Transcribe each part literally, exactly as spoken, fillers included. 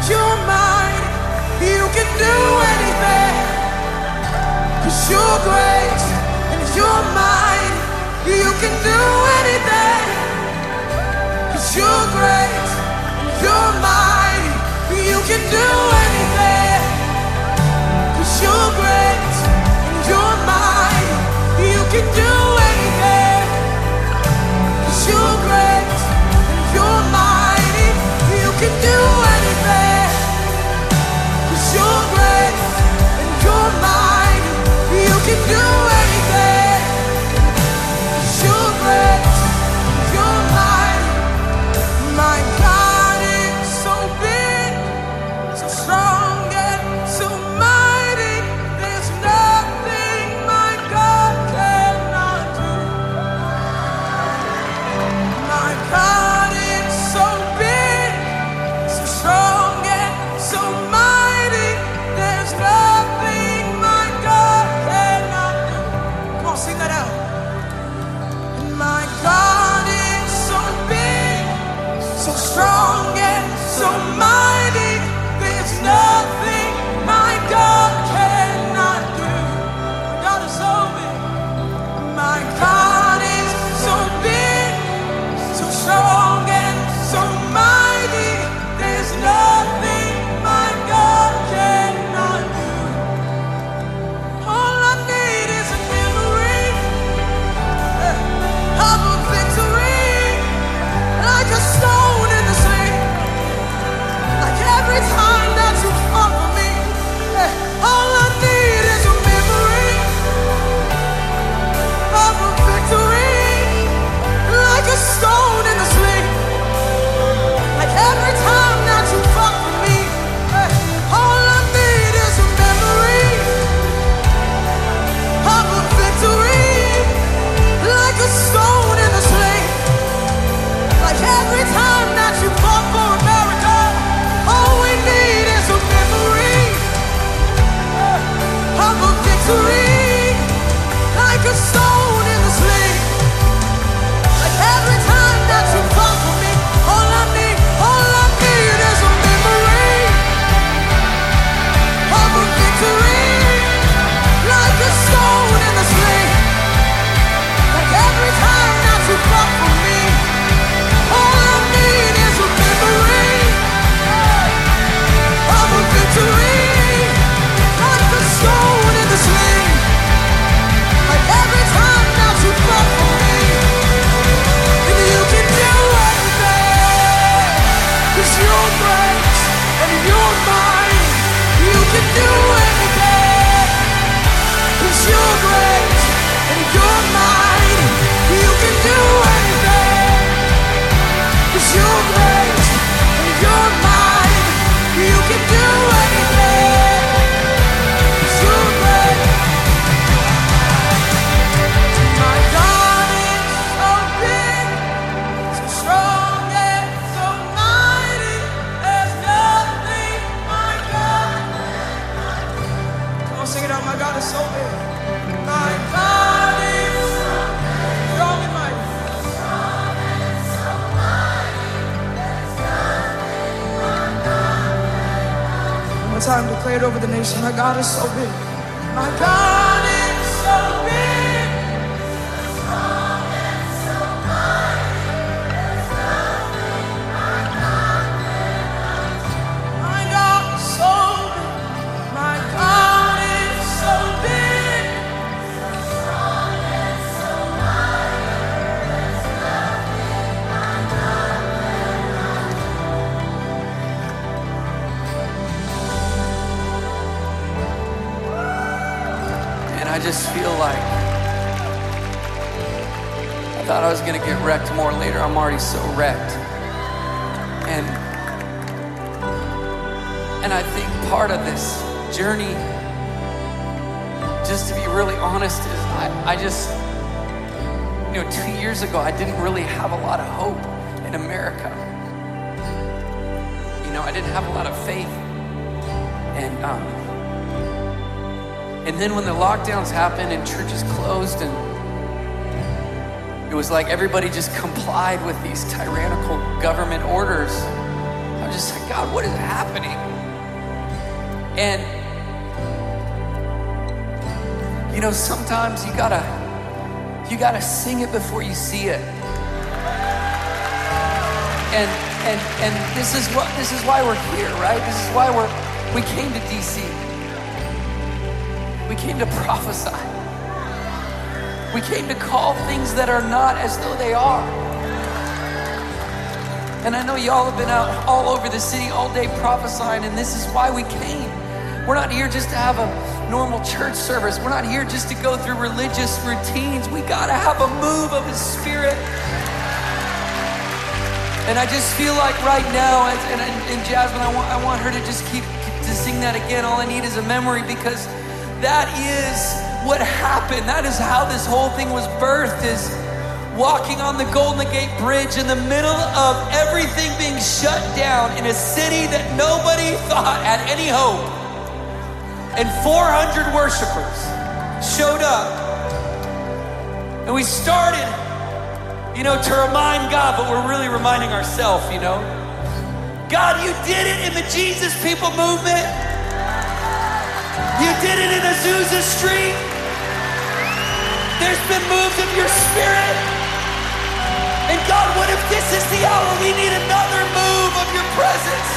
you're mine. You can do anything, 'cause you're great and you're mine. You can do anything, 'cause you're great and you're mine. You can do anything, 'cause you're great and you're mine. You can do anything, 'cause you're great and you're mighty. You can do anything, 'cause you're great and you're mighty. You can do anything, 'cause you're great and you're mighty. My God is so big, so strong and so mighty. There's nothing my God cannot do. My God is so big, so strong and so mighty. There's nothing my God cannot do. Come on, sing that out. My God is so big, so strong and so mighty. There's nothing my God cannot do. My God is so big. My God is so big, so strong and so mighty. There's nothing my God cannot do. All I need is a memory eh, of a victory, like a stone in the sea. Like every time that you fought for me, eh, all I need is a memory of a victory, like a stone in the sea. Like every time that you fought for me, eh, all I need is a memory of a victory, like a stone in the sea. Like every time that you fought for America, all we need is a memory of a victory, like a stone in the sea. Like every time that you fought for me, all I need, all I need is a memory of a victory, like a stone in the sea. Like every time that you fought for me, all I need is a memory of a victory, like a stone in the sea. Like every time that you fought for me, and you can do anything, 'cause you're great and you're mine. You can do anything, 'cause you're great and you're mine. You can do anything, 'cause you're great and you're mine. You can do anything, 'cause you're great. My God is so big, so strong and so mighty. There's nothing my God. Come on, sing it out. My God is so big. My God is so strong and mighty. One more time, declare it over the nation. My God is so big. My God is so big. My God is so big. My God is so big. And I just feel like I thought I was gonna get wrecked more later. I'm already so wrecked. And and I think part of this journey, just to be really honest, is I, I just, you know, two years ago, I didn't really have a lot of hope in America. You know, I didn't have a lot of faith. And um, and then when the lockdowns happened and churches closed, and it was like everybody just complied with these tyrannical government orders, I I'm just like, God, what is happening? And you know, sometimes you gotta, you gotta sing it before you see it. And and and this is what this is why we're here, right? This is why we're we came to D C. We came to prophesy. We came to call things that are not as though they are. And I know y'all have been out all over the city all day prophesying, and this is why we came. We're not here just to have a normal church service. We're not here just to go through religious routines. We gotta have a move of His Spirit. And I just feel like right now, and, and Jasmine, I want, I want her to just keep to sing that again. All I need is a memory, because that is what happened. That is how this whole thing was birthed, is walking on the Golden Gate Bridge in the middle of everything being shut down in a city that nobody thought had any hope. And four hundred worshipers showed up. And we started, you know, to remind God, but we're really reminding ourselves, you know. God, you did it in the Jesus People movement. You did it in Azusa Street. There's been moves of your Spirit. And God, what if this is the hour we need another move of your presence?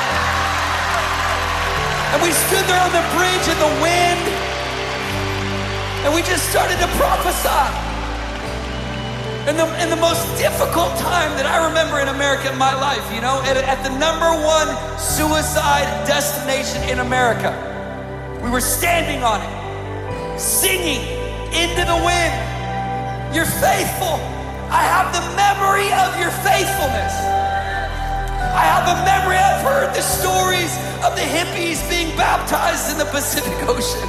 And we stood there on the bridge in the wind, and we just started to prophesy. And the, and the most difficult time that I remember in America in my life, you know, at, at the number one suicide destination in America, we were standing on it, singing into the wind. You're faithful. I have the memory of your faithfulness. I have a memory. I've heard the stories of the hippies being baptized in the Pacific Ocean.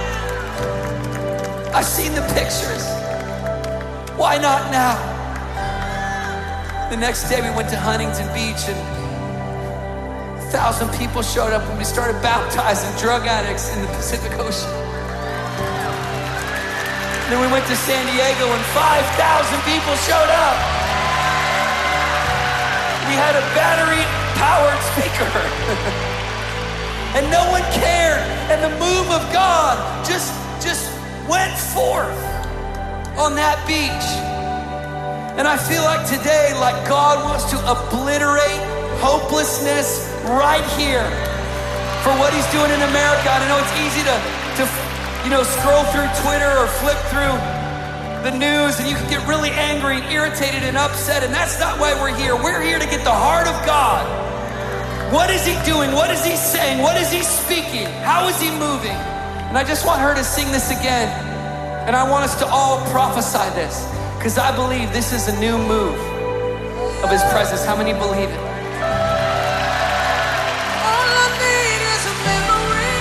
I've seen the pictures. Why not now? The next day we went to Huntington Beach, and a thousand people showed up, and we started baptizing drug addicts in the Pacific Ocean. Then we went to San Diego, and five thousand people showed up. We had a battery-powered speaker. And no one cared. And the move of God just, just went forth on that beach. And I feel like today, like God wants to obliterate hopelessness right here for what He's doing in America. And I know it's easy to, to you know, scroll through Twitter or flip through the news, and you can get really angry and irritated and upset, and that's not why we're here. We're here to get the heart of God. What is He doing? What is He saying? What is He speaking? How is He moving? And I just want her to sing this again, and I want us to all prophesy this, because I believe this is a new move of His presence. How many believe it? All I need is a memory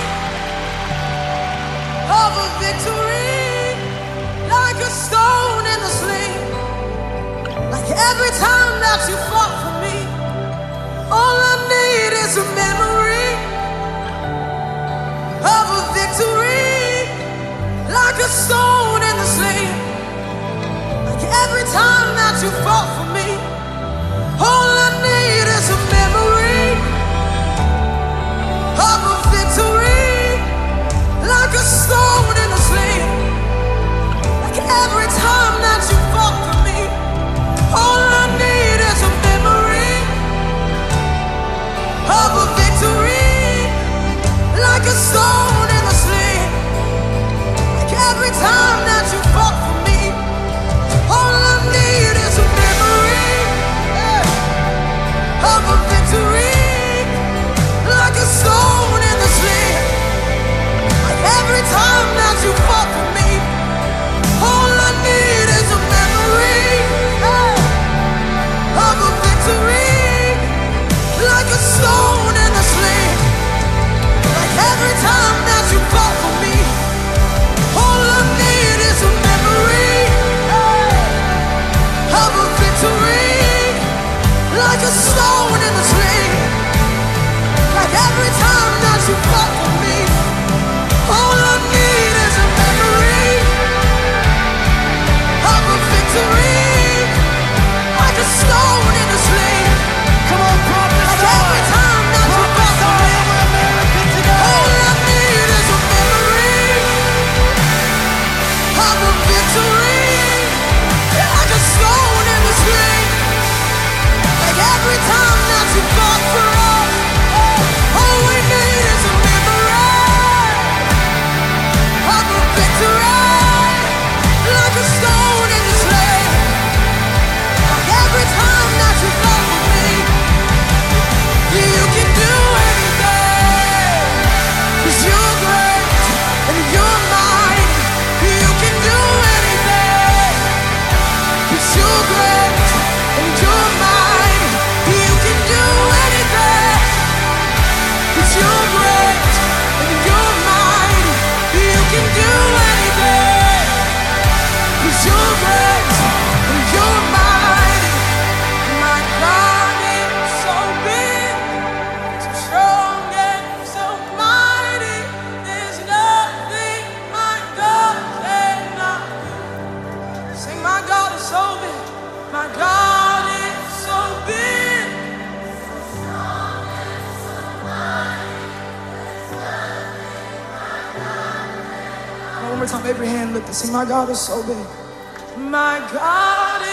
of a victory, like a stone in the sling, like every time that you fought for me. All I need is a memory of a victory, like a stone in the sling, like every time that you fought for me. All I need is a memory of a victory, like a stone in the sling, like every time that you fought for me. All I need is a memory of a victory, like a stone in the sling, like every time that you fought for me. All I need is a memory more time, every hand lifted. Sing, my God is so big. My God